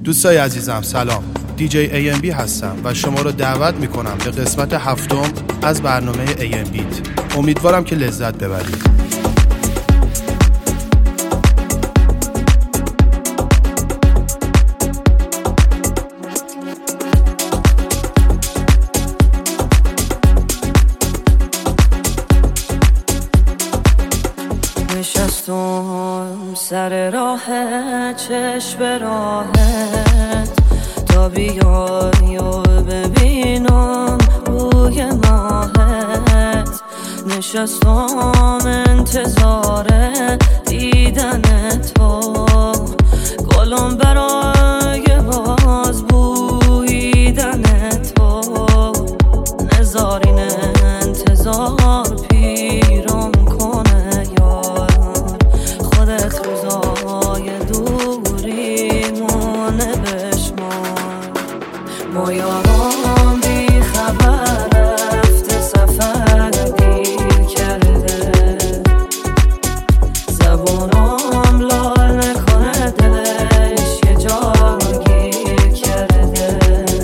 دوستای عزیزم سلام، دیجی AMB هستم و شما رو دعوت میکنم به قسمت 7 از برنامه AMBeat. امیدوارم که لذت ببرید. نشستم سر راه چشم راهت تا بیای و ببینم روی ماهت. نشستم انتظار دیدن تو، گلم برای باز بویدن تو. نزارین انتظار پیرم کنه یار، خودت روزای دوریمونه بشمار. ما یارم بی خبر رفته سفر دیر کرده، زبونم لال نکنه دلش یه جا گیر کرده.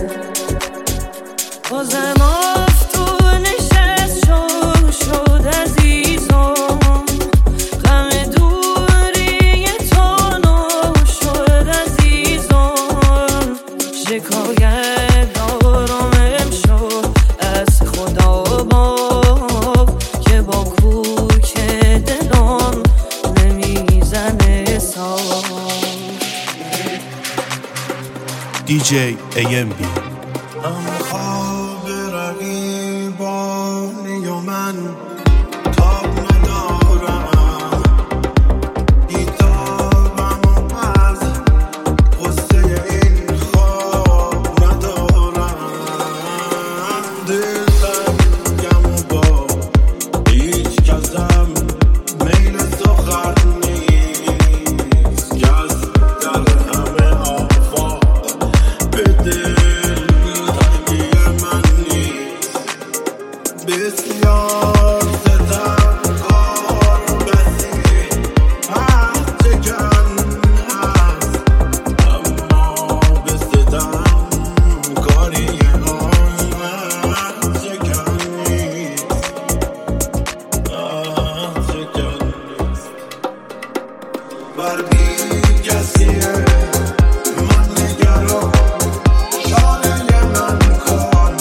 بازم افتون نشست شد عزیزم، غم دوری تو نو شد عزیزم. شکایت دارم امشب از خدا که با کوک دلم نمیزنه سال. دیجی AMB. خواب رقیبانی و من تاب ندارم، بیتابم از غصه این خواب ندارم. دلتنگم و با هیچ کسم میل سخن نیست، کس در همه آفاق به دل بسیار ستمکار بسی حد جگن هست، اما به ستم کاری آن جگن نیست، جگن نیست. بر بی کسیه من نگران، شانه من کن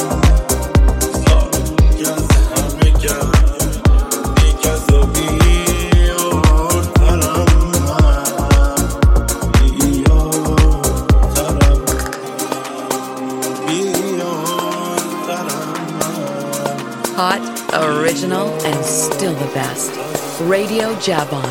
Hot, original, and still the best. Radio Jabon.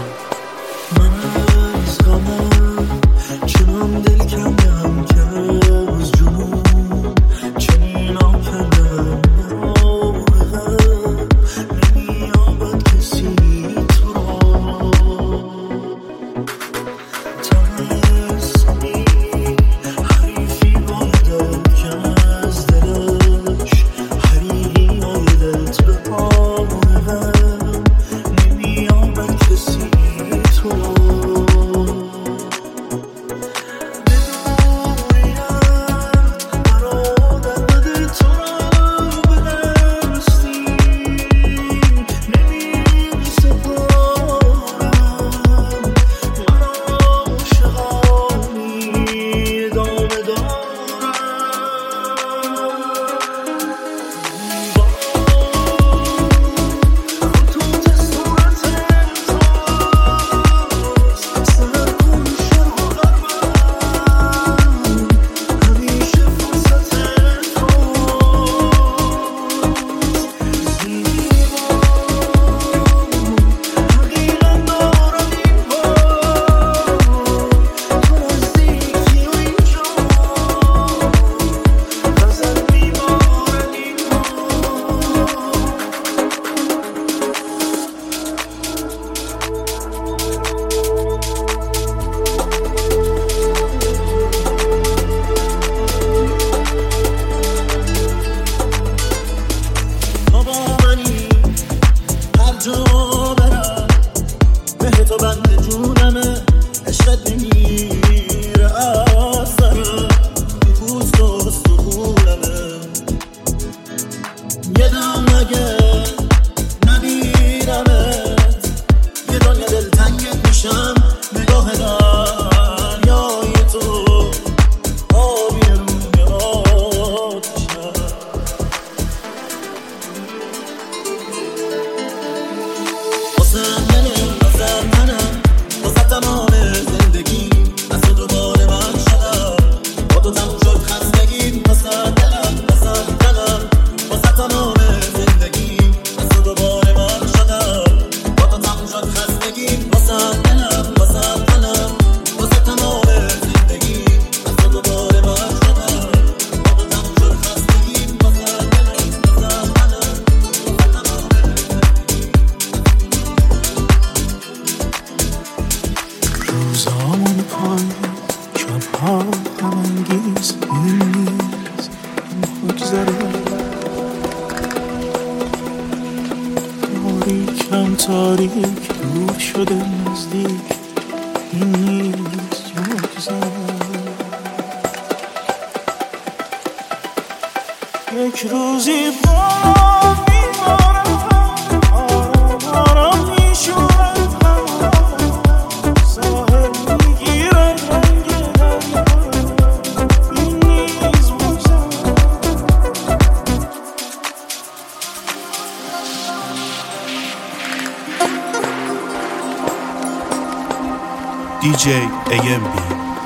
تو بند جونمه، عشقت نمیره آسان. یکم تاریک دور شده نزدیک، این نیست معجزه. یک روزی با میبارم آرام میشورم ساحل میگیرم رنگ دریا، این نیز معجزه. DJ AMB.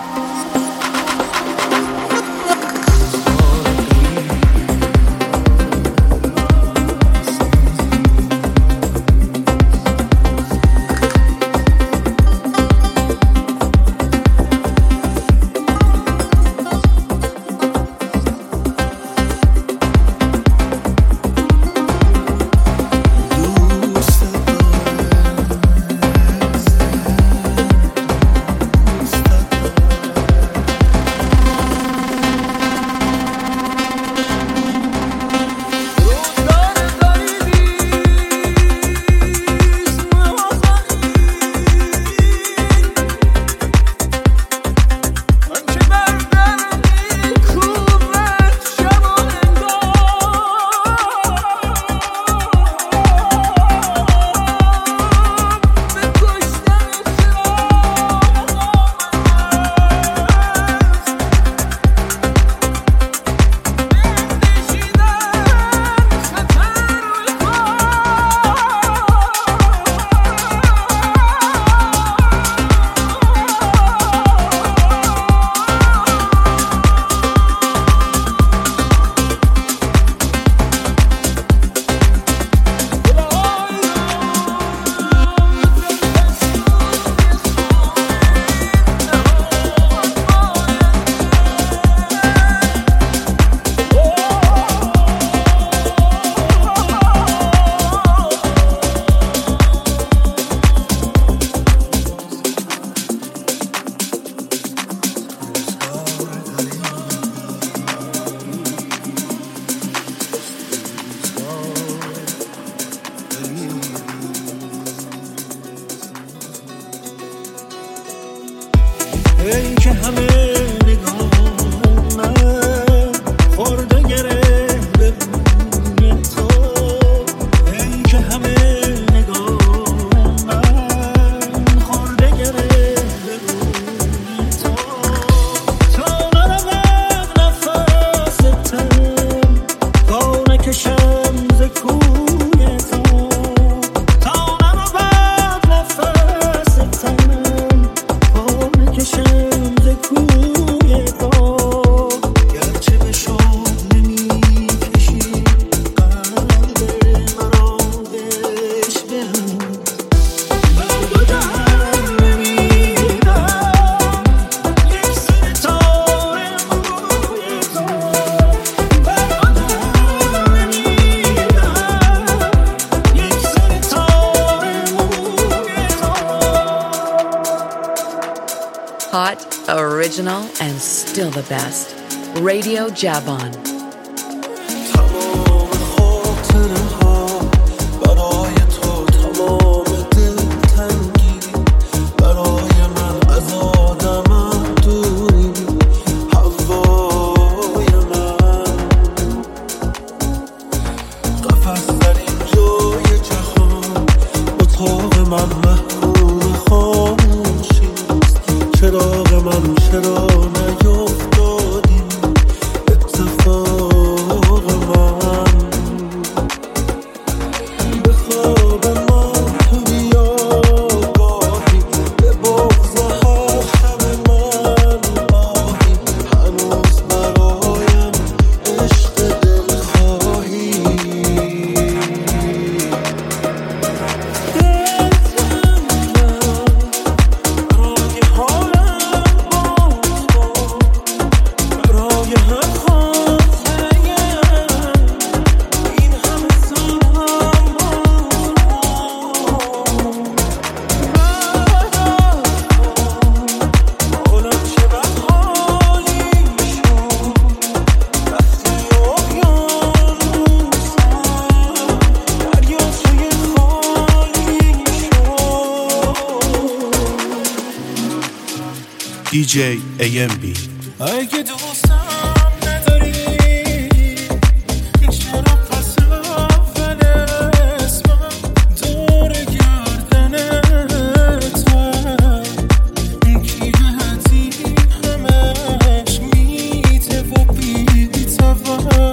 ای که همه نگاه من خورده گره به بوی تو، ای که همه نگاه من خورده گره به بوی تو، تا نرود نفس تن تا نکشم ز کوی تو، تا نرود نفس تن کشم ز کوی تو، گرچه به شوق نمی‌کشی قلب مرا بشکن، بر دو جهان نمی‌دم یک ستاره موی تو، بر دو جهان نمی‌دم یک ستاره موی تو. Hot, original, and still the best. Radio Jabon. تمام خاطره ها برای تو، تمام دلتنگی برای من از آدمم دوری، هوای من قفس در این جای جهان، اتاق من محکوم خاموشیست، چراغ من چرا نیفتادی اتفاق من، به خواب من تو بیا گاهی، به بغض هر شب من آهی، هنوز برایم عشق دلخواهی. دلتنگم برای حالم با DJ AMB. اگه دوستم نداری چرا پس اول اسمم دور گردنت کی هدی همش میته و بی توقعه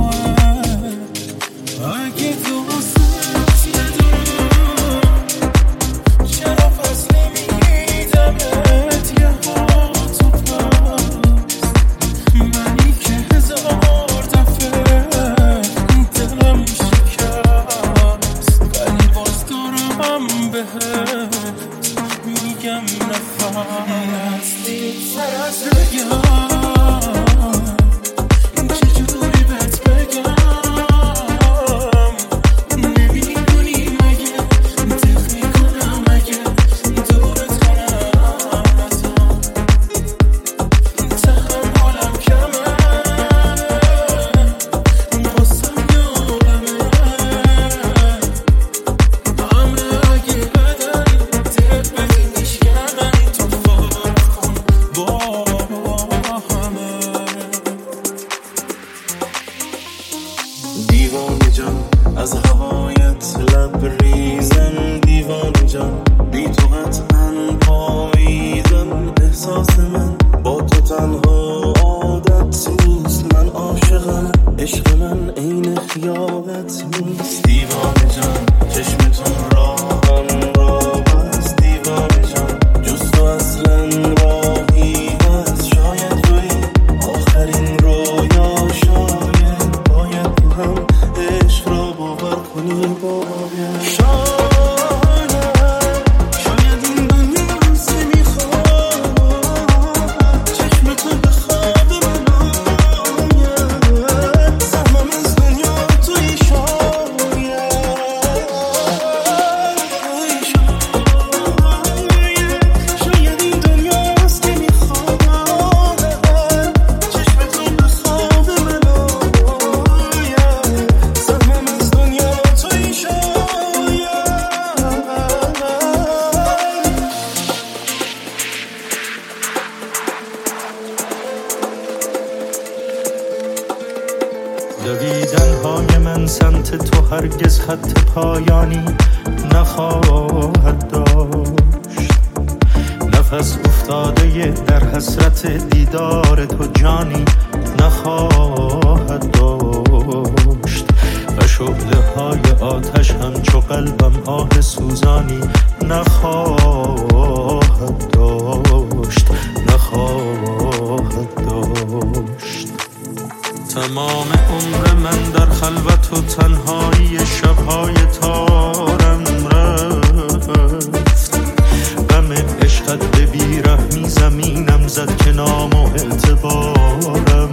اگه دوستت ندارم چرا پس نمیدمت یه ها تو پس منی که هزار دفعه دلم شکست ولی باز دارم بهت میگم نفستی سر از بگم چجوری بهت بگم نمیدونی مگه دق میکنم اگه دورت کنم تحملم کمه واسم یارمه همه اگه بدنی دق بدی میشکنن تو فرق کن با همه دیوانه جان از هوایت لبریزم دیوانه جان بی تو قطعا پاییزم احساس من با تو تنها عادت نیست من عاشقم عشق من عین خیالت نیست دیوانه جان چشمتون راهم راه است دیوانه جان جز تو اصلا راهی هست شاید روی آخرین رویا شاید باید تو هم عشق را باور کنی باید شاید این دنیا نمیخواد چشم تو به خواب من آید سهمم از دنیا توی شاید این دنیا نمیخواد چشم تو به خواب من آید سهمم از دنیا توی دویدن‌های من سمت تو هرگز خط پایانی نخواهد داشت نفس افتاده در حسرت دیدار تو جانی نخواهد داشت و شعله‌های آتش همچو قلبم آه سوزانی نخواهد داشت تمام عمر من در خلوت و تنهایی شب‌های تارم رفت غم عشقت به بیرحمی زمینم زد که نام و اعتبارم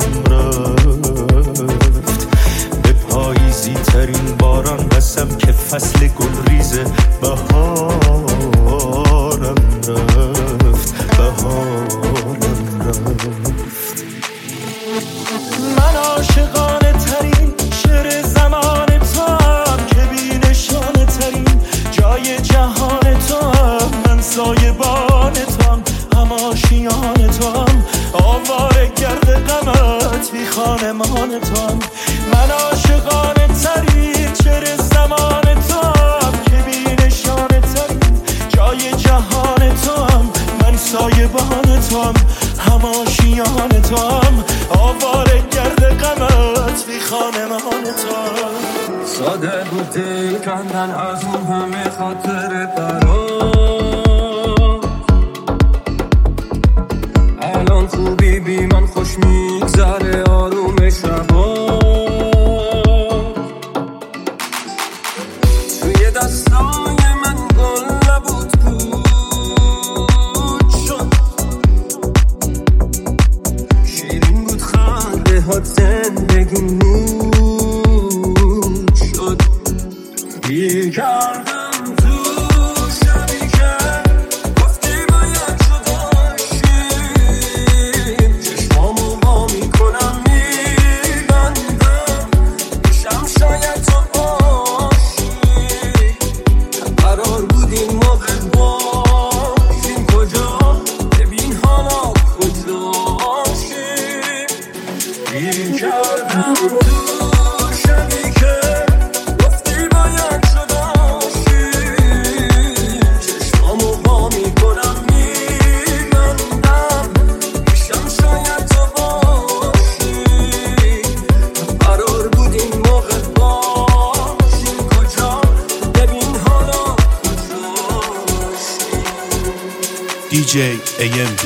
رفت به پاییزی ترین باران قسم که فصل گلریز بهارم رفت من عاشقانه ترین شعر زمان تو هم که بی نشانه ترین جای جهان تو هم من سایبان تو هم آشیان تو هم آواره گرد غمت بی خانمان تو هم من عاشقانه ترین شعر زمان تو هم که بی نشانه ترین جای جهان تو هم من سایبان تو هم آشیان تو هم آواره گرد غمت بی خانمان تو هم ساده بود دل کندن از اون همه خاطر برات الان خوبی بی من خوش میگذره آروم شبا توی دستای من گل نبود بود شد شیرین بود خنده هات زندگی نور شد گیر کردم تو شبی که گفتی باید جدا شیم چشمامو با میکنم میبندم DJ AMB.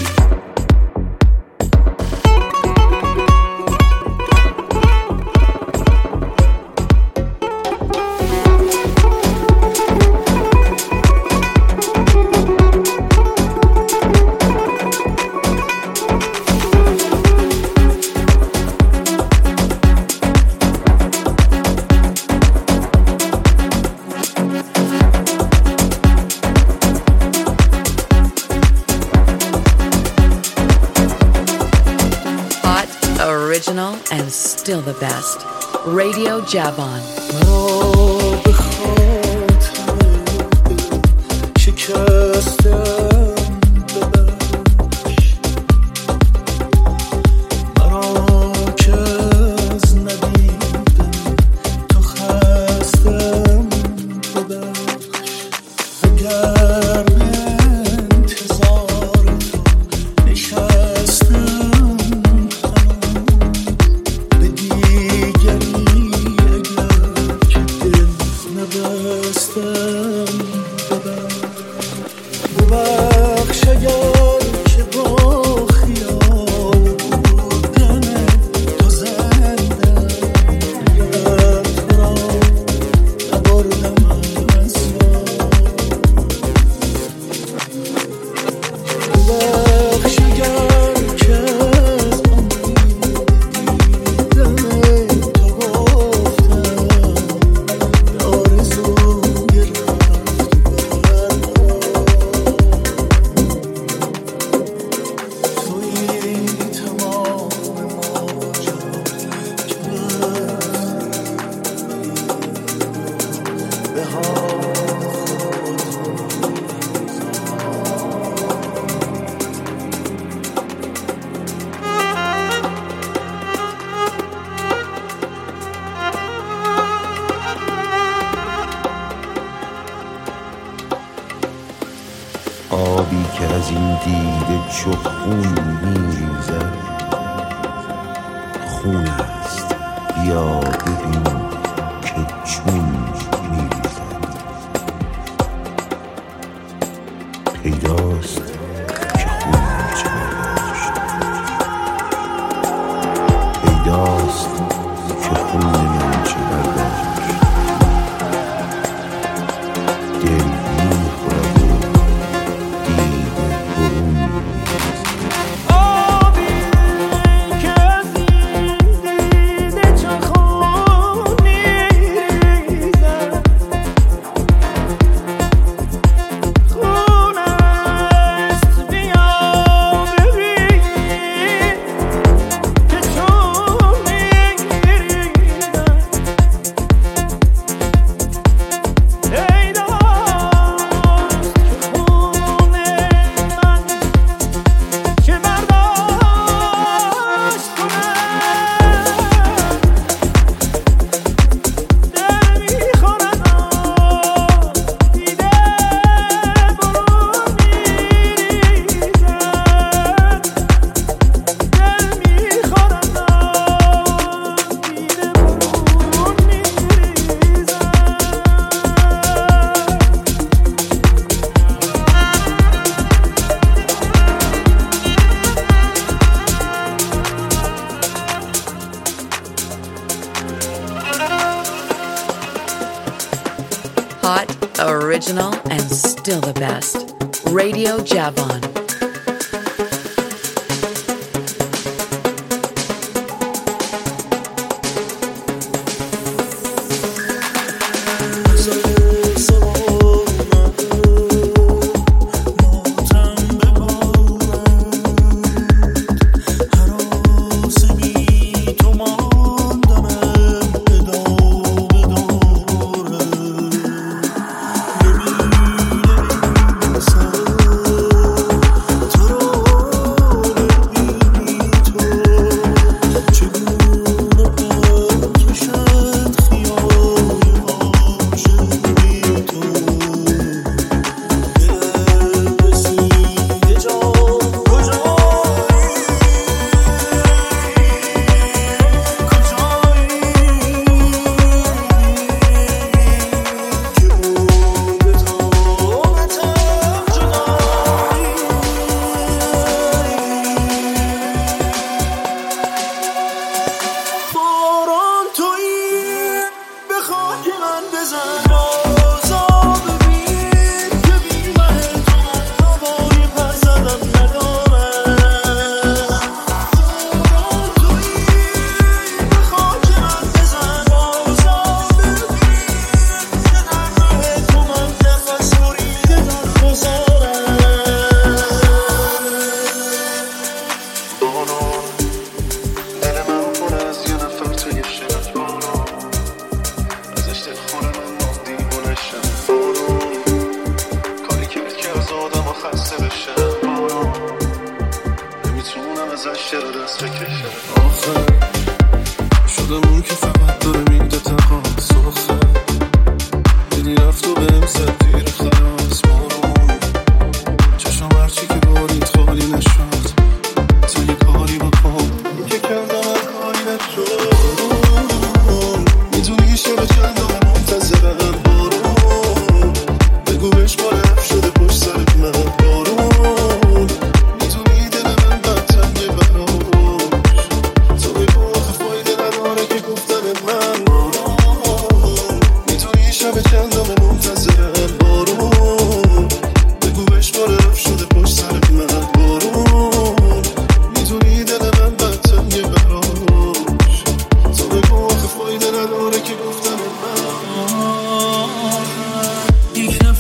Original and still the best. Radio Javon. آبی که از این دیده چو خون میریزد خون است بیا ببین که چون میریزد پیداست که خون چه برداشت پیداست که خون من چه برداشت دل میخورد Hot, original, and still the best. Radio Javon.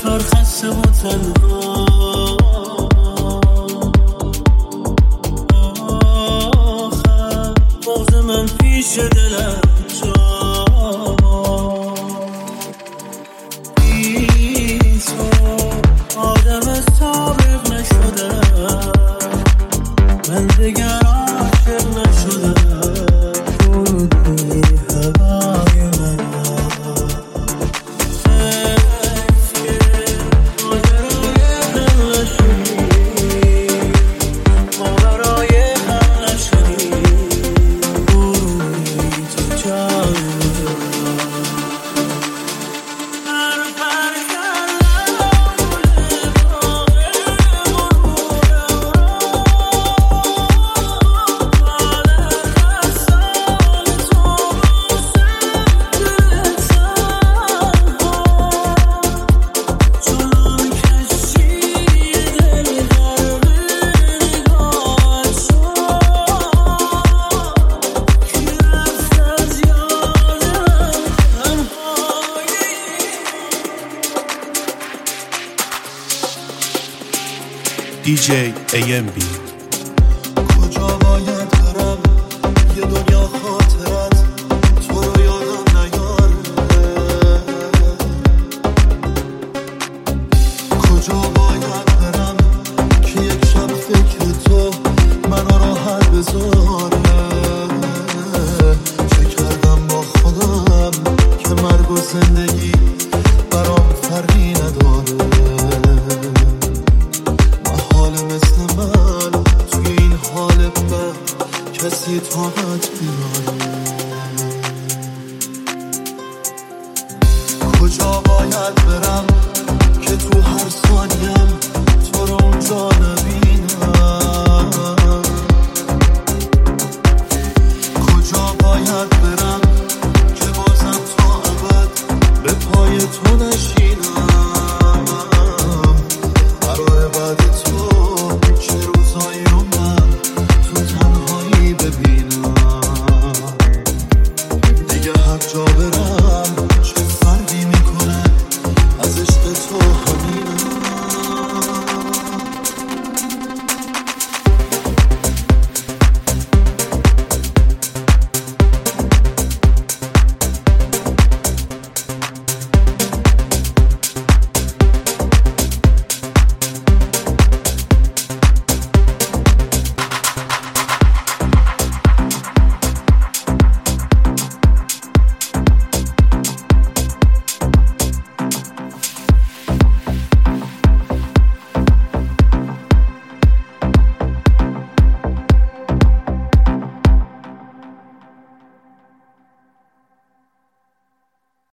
سفر خسته و تنها آخر بغض من پیش دلم جا بی تو آدم سابق نشدم من دیگر عاشق نشدم بودی هوای من DJ AMB. کجا باید برم یه دنیا خاطرت تو رو یادم نیاره کجا باید برم که یک شب فکر تو منو راحت بذاره چه کردم با خودم که مرگ و زندگی برام فرقی